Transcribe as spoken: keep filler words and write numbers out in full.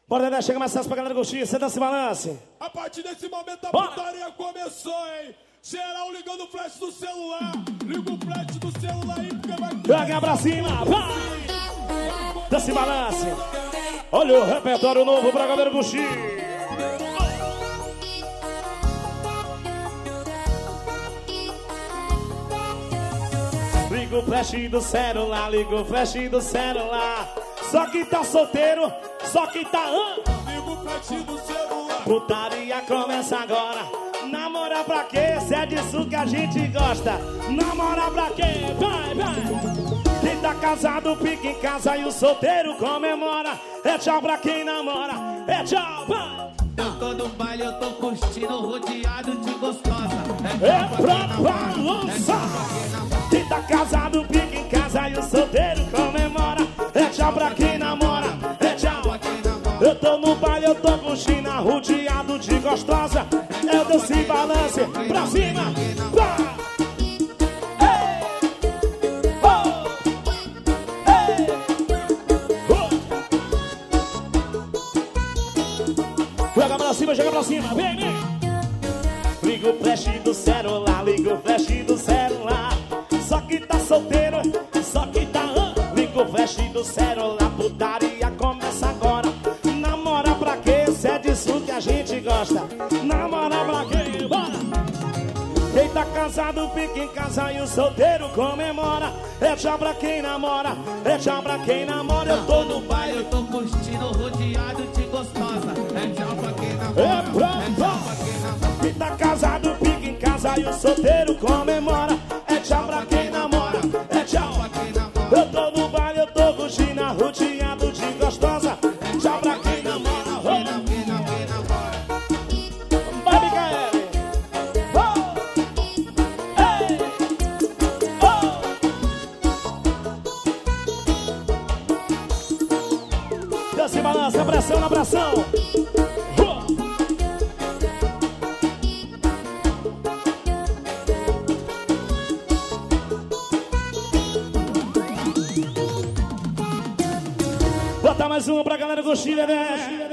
Bora, Dedé, chega mais fácil pra galera gostinha, você dança e balance. A partir desse momento a Bora. putaria começou, hein? Geral ligando o flash do celular. Liga o flash do celular aí, porque vai... Joga pra cima, vai! Dança e balance. Olha o repertório novo pra galera gostinha. Liga o flash do celular, liga o flash do celular. Só quem tá solteiro, só quem tá... Liga o flash do celular. Putaria começa agora. Namorar pra quê? Se é disso que a gente gosta. Namorar pra quê? Vai, vai! Quem tá casado fica em casa e o solteiro comemora. É tchau pra quem namora. É tchau, vai! Eu tô no baile, eu tô curtindo, rodeado de gostosa. É pra balançar. Quem tá casado fica em casa e o solteiro comemora. É tchau pra quem namora. É tchau. Eu tô no baile, eu tô curtindo, rodeado de gostosa. Eu danço e balance pra cima. Vai! Joga pra cima, joga pra cima, vem, vem. Liga o flash do celular, liga o flash do celular. Só que tá solteiro, só que tá... Liga o flash do celular, putaria começa agora. Namora pra quê? Se é disso que a gente gosta. Namora pra quê? Bora! Quem tá casado fica em casa e o solteiro comemora. É tchau pra quem namora, é tchau pra quem namora. Eu tô no baile, eu tô curtindo, rodeado de gostosa. É tchau pra quem namora. É pra quem tá casado fica em casa e o solteiro comemora. É tchau pra quem namora, é tchau pra quem namora. Eu tô no baile, eu tô curtindo, rodeado de gostosa. É tchau pra quem namora. Vai, Micael! Dança e balança, pressão na pressão. Bota mais uma pra galera gostinha, né?